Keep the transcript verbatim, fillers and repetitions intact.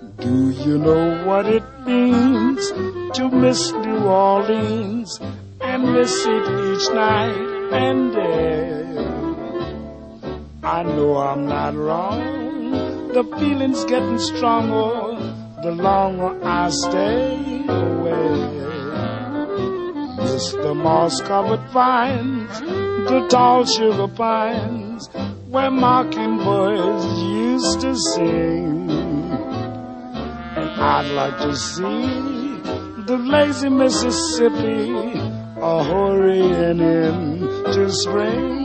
Do you know what it means to miss New Orleans and miss it each night and day? I know I'm not wrong. The feeling's getting stronger the longer I stay away. Miss the moss-covered vines, the tall sugar pines, where mockingbirds used to sing. And I'd like to see the lazy Mississippi a hurrying in to spring.